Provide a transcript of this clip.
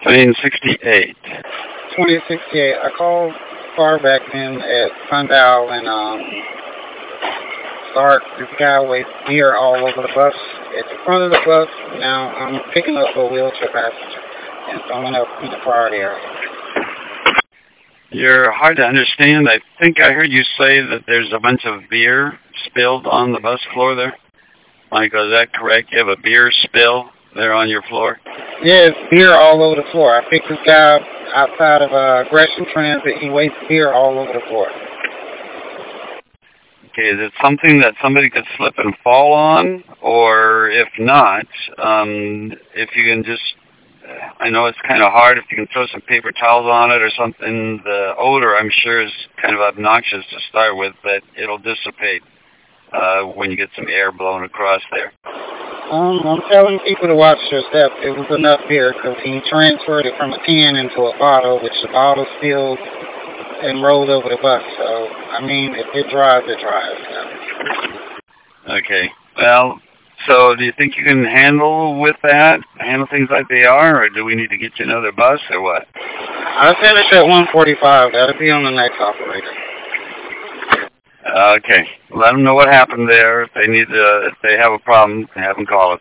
Train 68. 2068. I called far back then at Sundial and start this guy with beer all over the bus. At the front of the bus, now I'm picking up a wheelchair passenger and throwing up in the priority area. You're hard to understand. I think I heard you say that there's a bunch of beer spilled on the bus floor there. Michael, is that correct? You have a beer spill there on your floor? Yeah, it's beer all over the floor. I picked this guy up outside of Gresham Transit. He wastes beer all over the floor. Okay, is it something that somebody could slip and fall on? Or if not, if you can just, I know it's kind of hard, if you can throw some paper towels on it or something. The odor, I'm sure, is kind of obnoxious to start with, but it'll dissipate when you get some air blown across there. I'm telling people to watch their step. It was enough beer because he transferred it from a can into a bottle, which the bottle spilled and rolled over the bus. So, I mean, if it dries, it dries. Okay. Well, so do you think you can handle things like they are, or do we need to get you another bus, or what? I finish at 1:45. That'll be on the next operator. Okay. Let them know what happened there. If they have a problem, have them call us.